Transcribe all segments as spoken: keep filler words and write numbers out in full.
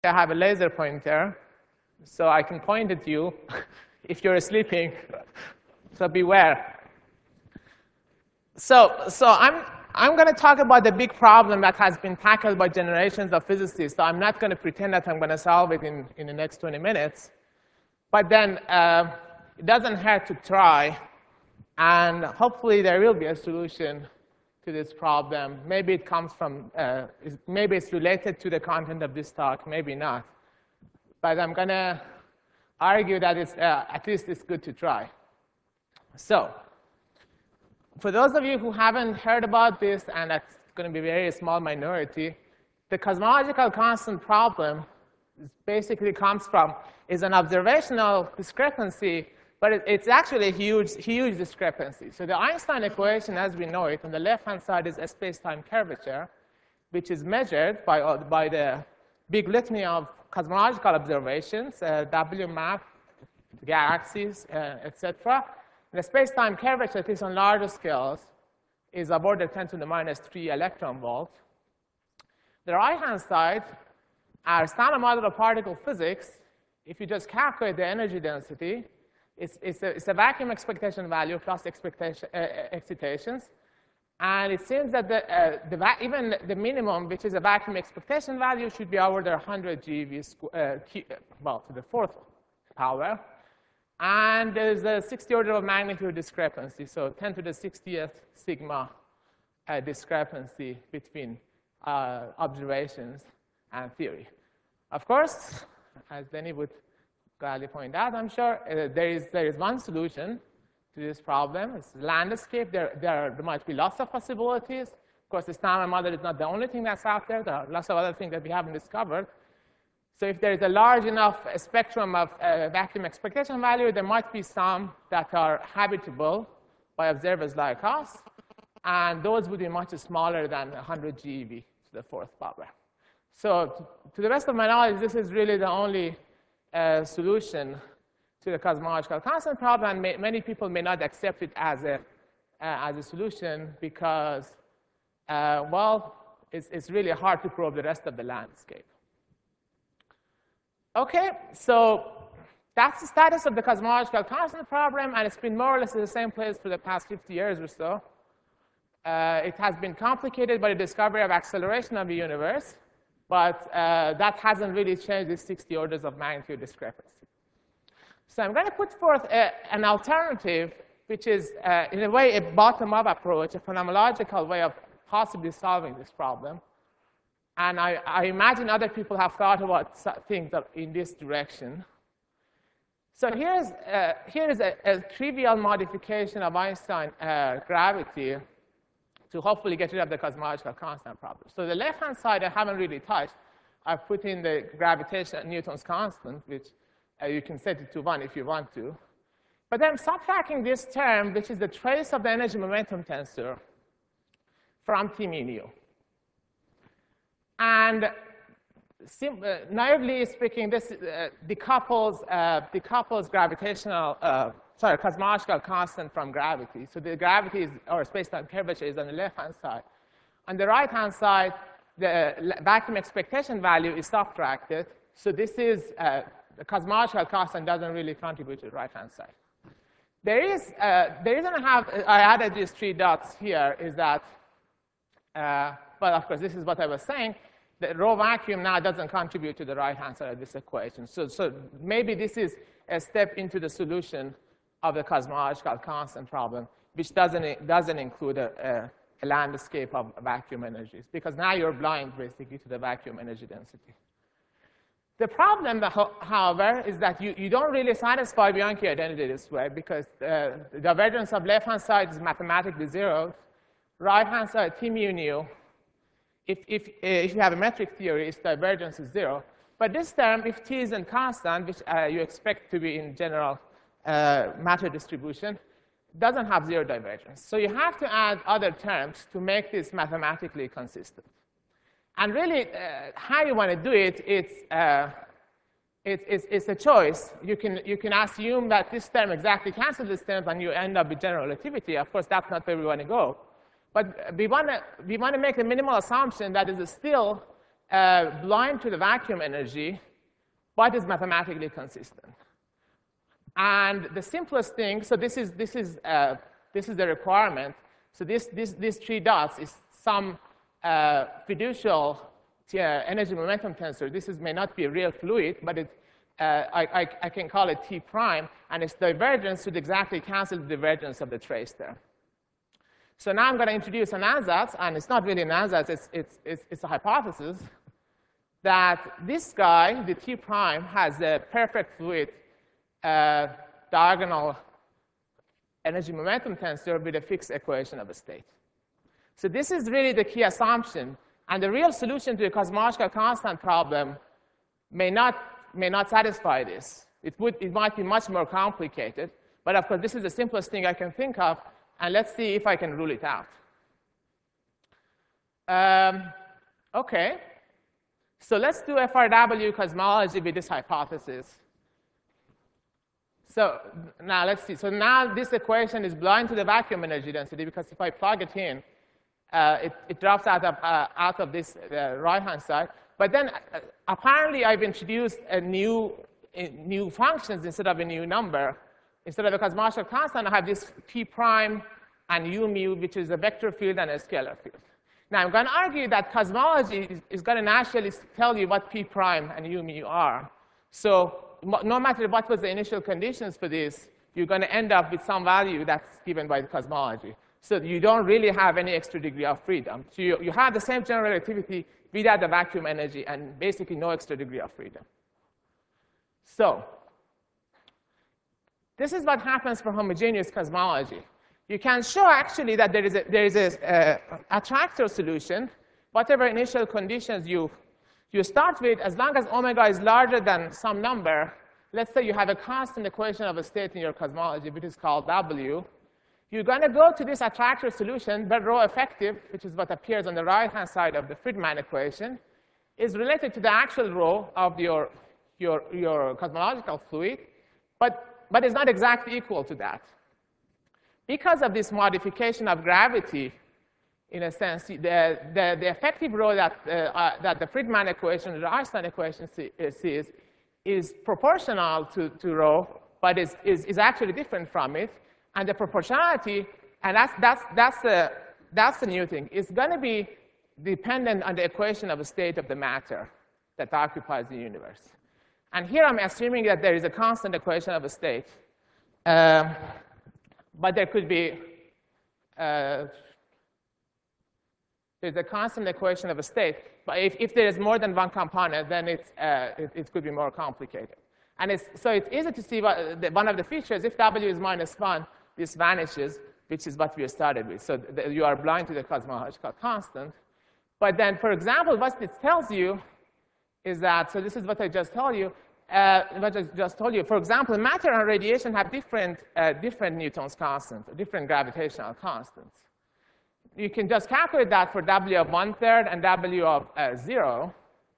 I have a laser pointer, so I can point at you if you're sleeping, so beware. So, so I'm, I'm going to talk about the big problem that has been tackled by generations of physicists. So I'm not going to pretend that I'm going to solve it in, in the next twenty minutes. But then uh, it doesn't hurt to try, and hopefully there will be a solution to this problem. Maybe it comes from, uh, maybe it's related to the content of this talk, maybe not. But I'm going to argue that it's, uh, at least it's good to try. So, for those of you who haven't heard about this, and that's going to be a very small minority, the cosmological constant problem basically comes from, is an observational discrepancy, but it, it's actually a huge, huge discrepancy. So the Einstein equation, as we know it, on the left-hand side is a space-time curvature, which is measured by, uh, by the big litany of cosmological observations, uh, W map, galaxies, uh, et cetera. The space-time curvature, at least on larger scales, is of order ten to the minus three electron volt. The right-hand side, our standard model of particle physics, if you just calculate the energy density, it's, it's, a, it's a vacuum expectation value plus expectation, uh, excitations. And it seems that the, uh, the even the minimum, which is a vacuum expectation value, should be over the one hundred G V, uh, well, to the fourth power. And there's a sixty order of magnitude discrepancy, so ten to the sixtieth sigma uh, discrepancy between uh, observations and theory. Of course, as Denny would gladly point out, I'm sure, uh, there, is, there is one solution to this problem. It's landscape. There, there, there might be lots of possibilities. Of course, the standard model is not the only thing that's out there. There are lots of other things that we haven't discovered. So if there is a large enough spectrum of uh, vacuum expectation value, there might be some that are habitable by observers like us, and those would be much smaller than one hundred G eV to the fourth power. So to, to the best of my knowledge, this is really the only uh, solution to the cosmological constant problem, and may, many people may not accept it as a, uh, as a solution because, uh, well, it's, it's really hard to probe the rest of the landscape. Okay, so that's the status of the cosmological constant problem, and it's been more or less in the same place for the past fifty years or so. Uh, it has been complicated by the discovery of acceleration of the universe, but uh, that hasn't really changed the sixty orders of magnitude discrepancy. So I'm going to put forth a, an alternative, which is, uh, in a way, a bottom-up approach, a phenomenological way of possibly solving this problem. And I, I imagine other people have thought about things in this direction. So here's, uh, here's a, a trivial modification of Einstein uh, gravity to hopefully get rid of the cosmological constant problem. So the left-hand side I haven't really touched. I've put in the gravitation Newton's constant, which uh, you can set it to one if you want to. But then I'm subtracting this term, which is the trace of the energy momentum tensor from T mu nu. And sim uh, naively speaking, this uh, decouples, uh, decouples gravitational, uh, sorry, cosmological constant from gravity. So the gravity is, or space-time curvature is on the left-hand side. On the right-hand side, the vacuum expectation value is subtracted. So this is, uh, the cosmological constant doesn't really contribute to the right-hand side. There is, uh, the reason I have, I added these three dots here is that, uh, well, of course, this is what I was saying. The rho vacuum now doesn't contribute to the right-hand side of this equation. So, so maybe this is a step into the solution of the cosmological constant problem, which doesn't, doesn't include a, a, a landscape of vacuum energies, because now you're blind, basically, to the vacuum energy density. The problem, however, is that you, you don't really satisfy Bianchi identity this way, because uh, the divergence of left-hand side is mathematically zero. Right-hand side, T mu nu, If, if, if you have a metric theory, its divergence is zero. But this term, if t isn't constant, which uh, you expect to be in general uh, matter distribution, doesn't have zero divergence. So you have to add other terms to make this mathematically consistent. And really, uh, how you want to do it, it's, uh, it's, it's, it's a choice. You can, you can assume that this term exactly cancels this term, and you end up with general relativity. Of course, that's not where we want to go. But we want to we want to make a minimal assumption that is still uh, blind to the vacuum energy, but is mathematically consistent. And the simplest thing, so this is, this is, uh, this is the requirement. So this, this, these three dots is some uh, fiducial uh, energy momentum tensor. This is, may not be a real fluid, but it, uh, I, I, I can call it T prime, and its divergence should exactly cancel the divergence of the trace there. So now I'm going to introduce an ansatz, and it's not really an ansatz, it's, it's, it's, it's a hypothesis, that this guy, the T prime, has a perfect fluid uh, diagonal energy momentum tensor with a fixed equation of a state. So this is really the key assumption. And the real solution to the cosmological constant problem may not, may not satisfy this. It, would, it might be much more complicated. But of course, this is the simplest thing I can think of. And let's see if I can rule it out. Um, OK. So let's do F R W cosmology with this hypothesis. So now let's see. So now this equation is blind to the vacuum energy density, because if I plug it in, uh, it, it drops out of, uh, out of this uh, right-hand side. But then uh, apparently I've introduced a new, a new functions instead of a new number. Instead of a cosmological constant, I have this P prime and U mu, which is a vector field and a scalar field. Now I'm going to argue that cosmology is, is going to naturally tell you what P prime and U mu are. So no matter what was the initial conditions for this, you're going to end up with some value that's given by the cosmology. So you don't really have any extra degree of freedom. So you, you have the same general relativity without the vacuum energy and basically no extra degree of freedom. So this is what happens for homogeneous cosmology. You can show actually that there is a, there is a uh, attractor solution, whatever initial conditions you You start with, as long as omega is larger than some number, let's say you have a constant equation of a state in your cosmology, which is called W, you're going to go to this attractor solution, but rho effective, which is what appears on the right-hand side of the Friedmann equation, is related to the actual rho of your, your, your cosmological fluid, but, but it's not exactly equal to that. Because of this modification of gravity, in a sense, the, the, the effective rho that, uh, uh, that the Friedmann equation, the Einstein equation sees, is proportional to, to rho, but is, is, is actually different from it. And the proportionality, and that's, that's, that's, the, that's the new thing, is going to be dependent on the equation of the state of the matter that occupies the universe. And here I'm assuming that there is a constant equation of a state. Um, but there could be uh, There's a constant equation of a state. But if, if there is more than one component, then it's, uh, it, it could be more complicated. And it's, so it's easy to see what, the, one of the features. If W is minus one, this vanishes, which is what we started with. So the, you are blind to the cosmological constant. But then, for example, what it tells you is that, so this is what I just told you, uh, what I just told you. For example, matter and radiation have different, uh, different Newton's constants, different gravitational constants. You can just calculate that for W of one-third and W of uh, zero.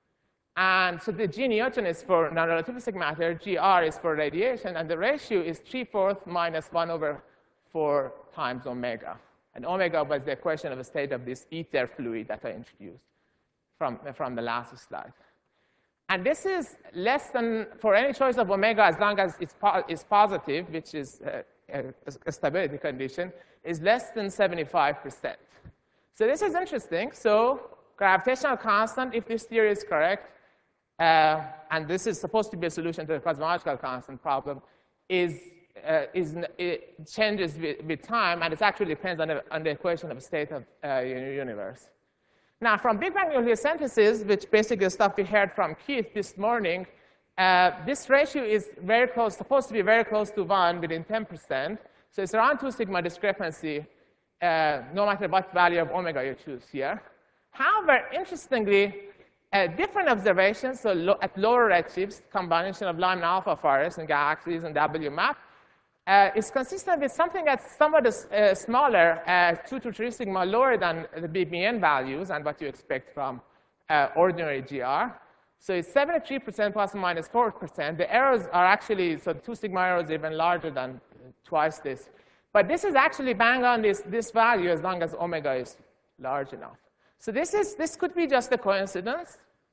And so the G Newton is for non-relativistic matter, G R is for radiation, and the ratio is three-fourths minus one over four times omega. And omega was the equation of the state of this ether fluid that I introduced from, from the last slide. And this is less than, for any choice of omega, as long as it's, po it's positive, which is uh, a, a stability condition, is less than seventy-five percent. So this is interesting. So gravitational constant, if this theory is correct, uh, and this is supposed to be a solution to the cosmological constant problem, is, uh, is it changes with, with time, and it actually depends on the, on the equation of the state of uh, universe. Now, from Big Bang nucleosynthesis, which basically is stuff we heard from Keith this morning, uh, this ratio is very close, supposed to be very close to one within ten percent. So it's around two sigma discrepancy, uh, no matter what value of omega you choose here. However, interestingly, uh, different observations, so lo at lower redshifts, combination of Lyman alpha forest and galaxies and W map, uh, is consistent with something that's somewhat uh, smaller, uh, two to three sigma lower than the B B N values and what you expect from uh, ordinary G R. So it's seventy-three percent plus or minus four percent. The errors are actually, so two sigma errors are even larger than twice this. But this is actually bang on this, this value as long as omega is large enough. So this, is, this could be just a coincidence.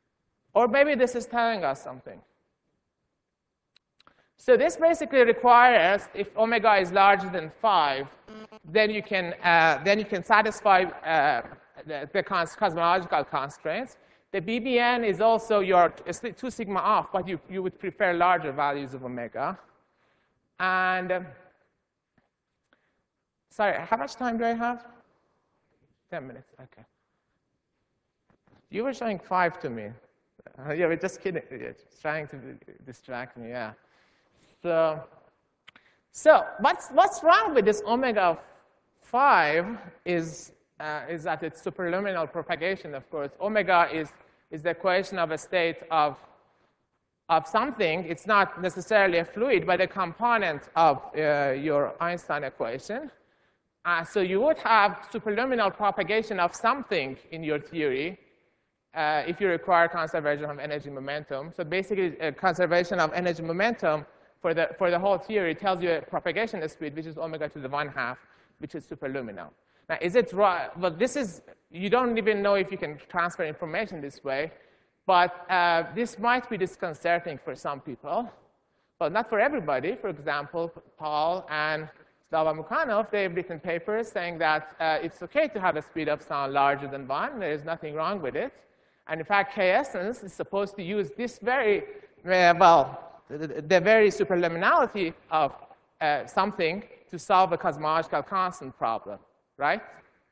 Or maybe this is telling us something. So this basically requires, if omega is larger than five, then you can, uh, then you can satisfy uh, the, the cons cosmological constraints. The B B N is also your two sigma off, but you, you would prefer larger values of omega. And um, sorry, how much time do I have? ten minutes, OK. You were showing five to me. Uh, yeah, we're just kidding. You're trying to distract me, yeah. So, so what's, what's wrong with this omega five is, uh, is that it's superluminal propagation, of course. Omega is, is the equation of a state of, of something. It's not necessarily a fluid, but a component of uh, your Einstein equation. Uh, so you would have superluminal propagation of something in your theory uh, if you require conservation of energy momentum. So basically, a conservation of energy momentum for the, for the whole theory tells you a propagation speed, which is omega to the one half, which is superluminal. Now, is it right? Well, this is, you don't even know if you can transfer information this way, but uh, this might be disconcerting for some people, but not for everybody. For example, Paul and Slava Mukhanov, they've written papers saying that uh, it's OK to have a speed of sound larger than one. There is nothing wrong with it. And in fact, K-essence is supposed to use this very, uh, well, the, the very superluminality of uh, something to solve a cosmological constant problem, right?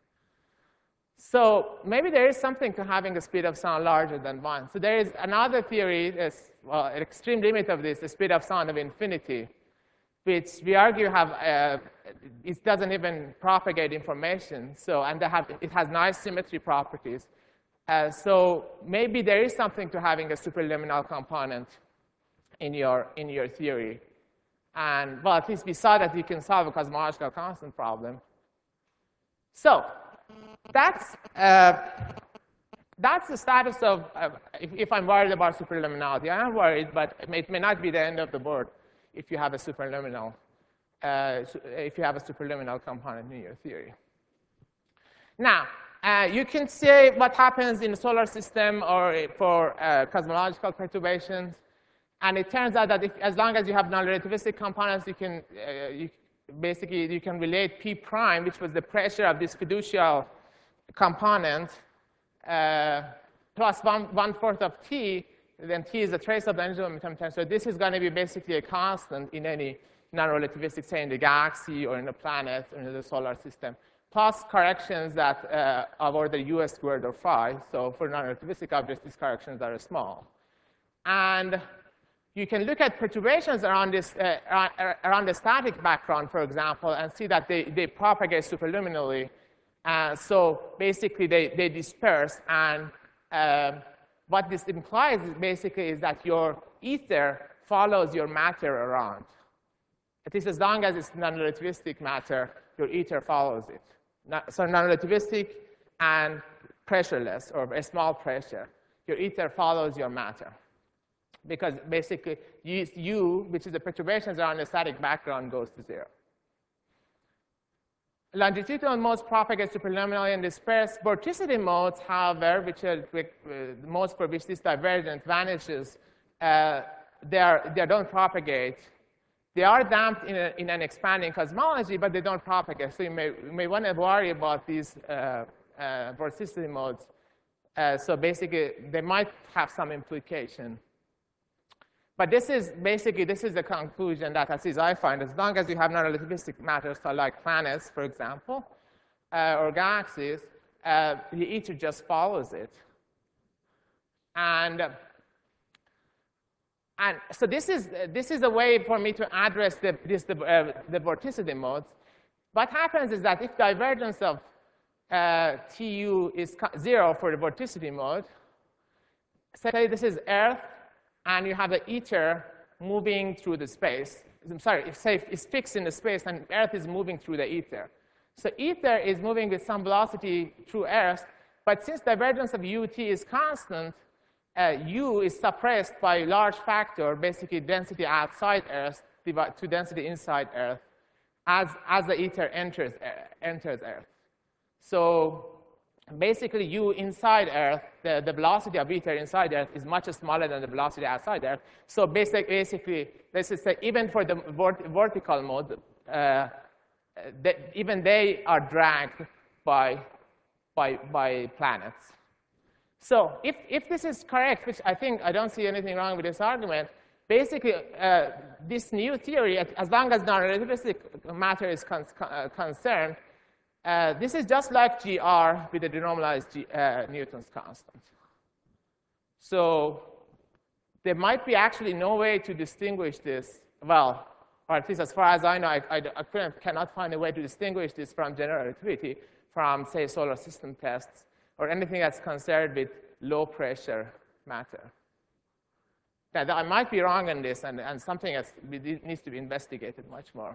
So maybe there is something to having a speed of sound larger than one. So there is another theory, is, well, an extreme limit of this, the speed of sound of infinity, which we argue have, uh, it doesn't even propagate information. So, and they have, it has nice symmetry properties. Uh, so maybe there is something to having a superluminal component in your, in your theory. And, well, at least we saw that you can solve a cosmological constant problem. So that's, uh, that's the status of, uh, if, if I'm worried about superluminality. I am worried, but it may, it may not be the end of the board if you have a superluminal, uh, if you have a superluminal component in your theory. Now, uh, you can see what happens in the solar system or for uh, cosmological perturbations. And it turns out that if, as long as you have non-relativistic components, you can uh, you, basically you can relate P prime, which was the pressure of this fiducial component, uh, plus one one fourth of T. Then T is a trace of the energy momentum term. So this is going to be basically a constant in any non-relativistic, say in the galaxy or in the planet or in the solar system, plus corrections that uh, of order U S squared or phi. So for non-relativistic objects, these corrections are small. And you can look at perturbations around, this, uh, around the static background, for example, and see that they, they propagate superluminally. Uh, so basically, they, they disperse. And uh, what this implies is basically is that your ether follows your matter around. At least as long as it's non-relativistic matter, your ether follows it. Not, so non-relativistic and pressureless, or a small pressure, your ether follows your matter. Because basically, U, which is the perturbations around the static background, goes to zero. Longitudinal modes propagate superluminally and disperse. Vorticity modes, however, which are uh, the modes for which this divergence vanishes, uh, they, are, they don't propagate. They are damped in, a, in an expanding cosmology, but they don't propagate. So you may, you may want to worry about these uh, uh, vorticity modes. Uh, so basically, they might have some implication. But this is basically, this is the conclusion that at least I find. As long as you have non-relativistic matters, so like planets, for example, uh, or galaxies, uh, the ether just follows it. And, uh, and so this is, uh, this is a way for me to address the, this, the, uh, the vorticity modes. What happens is that if divergence of uh, T U is zero for the vorticity mode, say this is Earth, and you have the ether moving through the space. I'm sorry, say it's fixed in the space, and Earth is moving through the ether. So ether is moving with some velocity through Earth, but since divergence of ut is constant, uh, u is suppressed by a large factor, basically density outside Earth to density inside Earth, as, as the ether enters, uh, enters Earth. So basically u inside Earth, the, the velocity of ether inside Earth is much smaller than the velocity outside Earth. So basic, basically, this is a, even for the vert vertical mode, uh, the, even they are dragged by, by, by planets. So if, if this is correct, which I think I don't see anything wrong with this argument, basically, uh, this new theory, as long as non-relativistic matter is con uh, concerned, uh, this is just like G R with the denormalized G, uh, Newton's constant. So there might be actually no way to distinguish this, well, or at least as far as I know, I, I, I cannot find a way to distinguish this from general relativity from, say, solar system tests or anything that's concerned with low pressure matter. Now, I might be wrong on this, and, and something that needs to be investigated much more.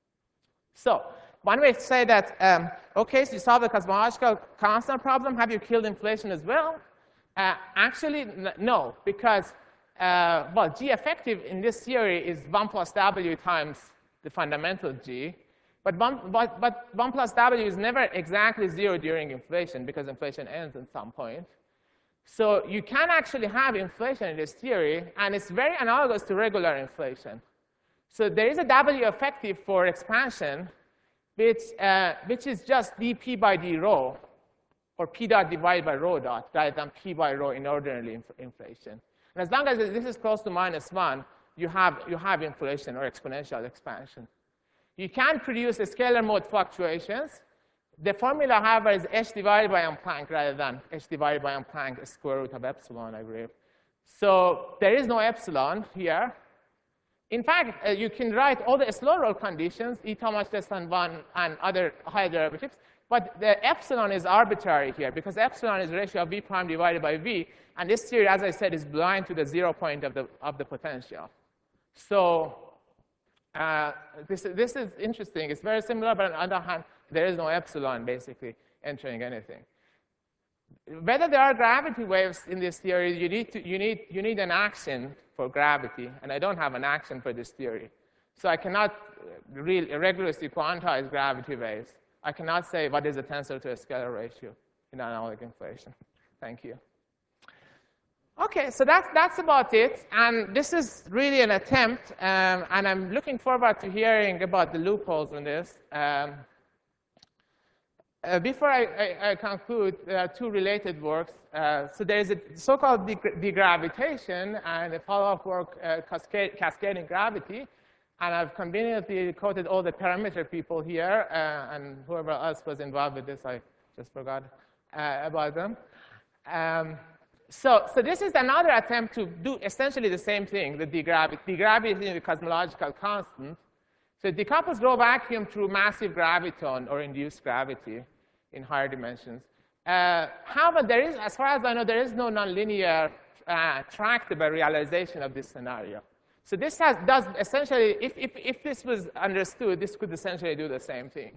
So one way to say that, um, OK, so you solve the cosmological constant problem. Have you killed inflation as well? Uh, actually, no, because, uh, well, G effective in this theory is one plus W times the fundamental G. But one, but, but one plus W is never exactly zero during inflation, because inflation ends at some point. So you can actually have inflation in this theory, and it's very analogous to regular inflation. So there is a W effective for expansion, which, uh, which is just dP by d rho, or p dot divided by rho dot, rather than p by rho in ordinary inf inflation. And as long as this is close to minus one, you have, you have inflation or exponential expansion. You can produce a scalar mode fluctuations. The formula, however, is h divided by m Planck rather than h divided by m Planck square root of epsilon, I believe. So there is no epsilon here. In fact, uh, you can write all the slow roll conditions, eta much less than one, and other higher derivatives. But the epsilon is arbitrary here, because epsilon is the ratio of v prime divided by v. And this theory, as I said, is blind to the zero point of the, of the potential. So uh, this, this is interesting. It's very similar, but on the other hand, there is no epsilon, basically, entering anything. Whether there are gravity waves in this theory, you need, to, you, need, you need an action for gravity. And I don't have an action for this theory. So I cannot really rigorously quantize gravity waves. I cannot say what is the tensor to a scalar ratio in analog inflation. Thank you. OK, so that's, that's about it. And this is really an attempt. Um, and I'm looking forward to hearing about the loopholes in this. Um, Uh, before I, I, I conclude, there are two related works. Uh, so there is a so-called degravitation and a follow-up work, uh, cascade, cascading gravity. And I've conveniently quoted all the parameter people here, uh, and whoever else was involved with this, I just forgot uh, about them. Um, so, so this is another attempt to do essentially the same thing, the degravity, degravity the cosmological constant. So it decouples raw vacuum through massive graviton or induced gravity in higher dimensions. Uh, however, there is, as far as I know, there is no nonlinear uh, tractable realization of this scenario. So this has, does essentially, if, if, if this was understood, this could essentially do the same thing.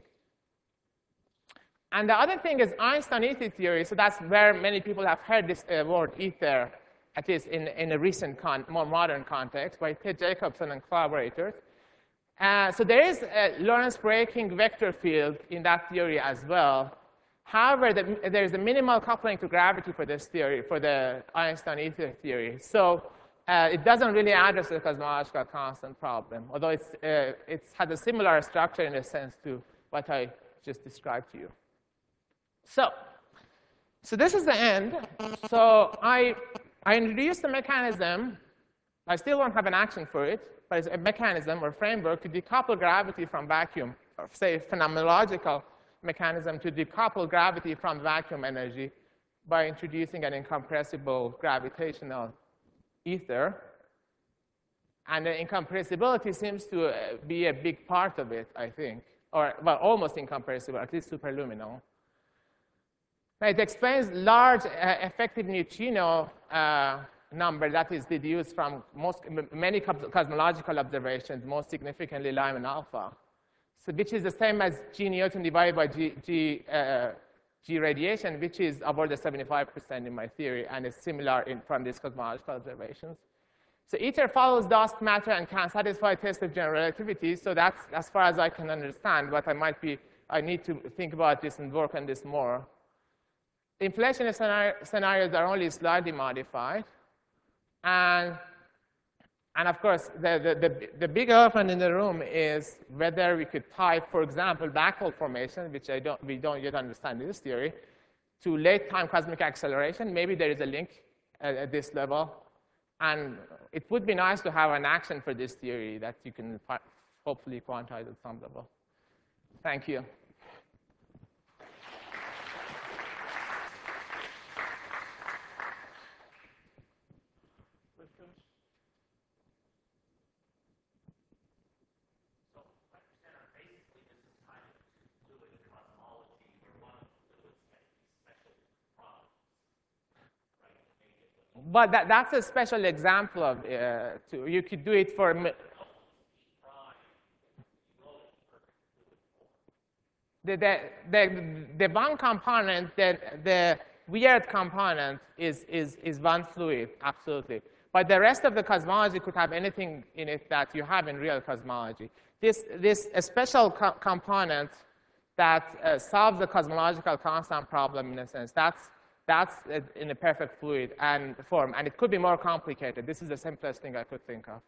And the other thing is Einstein ether theory. So that's where many people have heard this uh, word ether, at least in, in a recent, con more modern context, by Ted Jacobson and collaborators. Uh, so there is a Lorentz breaking vector field in that theory as well. However, the, there is a minimal coupling to gravity for this theory, for the Einstein ether theory. So uh, it doesn't really address the cosmological constant problem, although it's, uh, it has a similar structure in a sense to what I just described to you. So, so this is the end. So I, I introduced the mechanism. I still don't have an action for it. But it's a mechanism or framework to decouple gravity from vacuum, or say phenomenological mechanism to decouple gravity from vacuum energy by introducing an incompressible gravitational ether. And the incompressibility seems to be a big part of it, I think, or well, almost incompressible, at least superluminal. It explains large uh, effective neutrino uh, number that is deduced from most, many cosmological observations, most significantly Lyman alpha, so which is the same as G Newton divided by G, G, uh, G radiation, which is about the seventy-five percent in my theory, and is similar in, from these cosmological observations. So ether follows dust matter and can satisfy test of general relativity. So that's as far as I can understand, but I might be, I need to think about this and work on this more. inflation scenarios are only slightly modified. And, and of course, the, the, the, the big elephant in the room is whether we could tie, for example, black hole formation, which I don't, we don't yet understand in this theory, to late-time cosmic acceleration. Maybe there is a link at, at this level. And it would be nice to have an action for this theory that you can hopefully quantize at some level. Thank you. But that, that's a special example of, uh, to, you could do it for, the, the, the, the one component, the, the weird component is, is, is one fluid, absolutely. But the rest of the cosmology could have anything in it that you have in real cosmology. This, this a special co component that uh, solves the cosmological constant problem in a sense, that's, That's in a perfect fluid and form, and it could be more complicated. This is the simplest thing I could think of.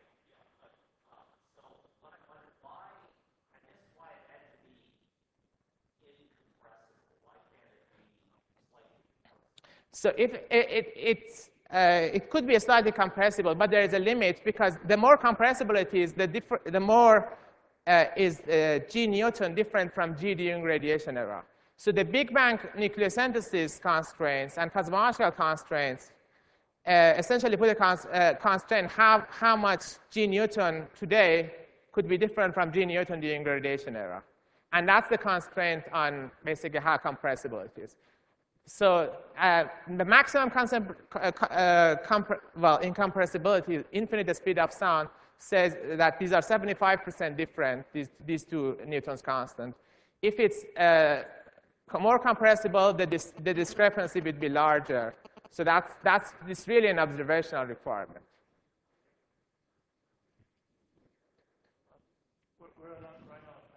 So if it, it, it's, uh, it could be slightly compressible, but there is a limit because the more compressible it is, the, the more uh, is uh, G Newton different from G during radiation era. So the Big Bang nucleosynthesis constraints and cosmological constraints uh, essentially put a cons uh, constraint how, how much G Newton today could be different from G Newton during the radiation era. And that's the constraint on basically how compressible it is. So uh, the maximum constant, uh, uh, well, incompressibility, infinite the speed of sound, says that these are seventy-five percent different, these, these two Newton's constant. If it's uh, more compressible, the, dis the discrepancy would be larger. So that's, that's it's really an observational requirement. We're, we're right now.